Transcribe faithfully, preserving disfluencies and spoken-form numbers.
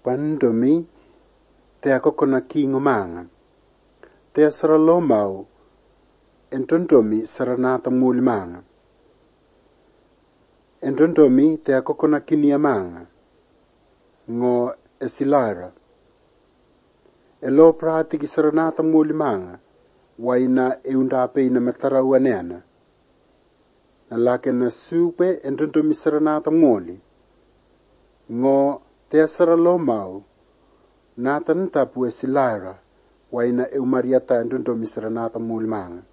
Pandomi te akokona kingo manga. Te saralomau entondomi saranata muli manga. Entondomi te akokona kinia manga. Ngo esilara. Elo prati ki saranata muli manga. Waina eundape ina matarawa neana. Nalake na supe entondomi saranata muli. Ngo te saralomau nata ntapu esilara. Waina eumariata entondomi saranata muli manga.